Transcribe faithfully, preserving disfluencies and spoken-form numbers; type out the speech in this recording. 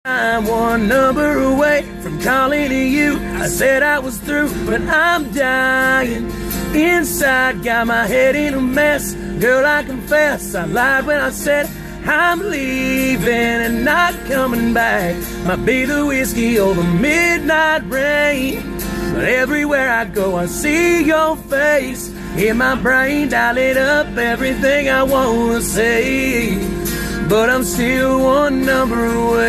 I'm one number away from calling to you. I said I was through, but I'm dying inside. Got my head in a mess. Girl, I confess I lied when I said I'm leaving and not coming back. Might be the whiskey or the midnight rain, but everywhere I go I see your face in my brain, dialing up everything I wanna say. But I'm still one number away.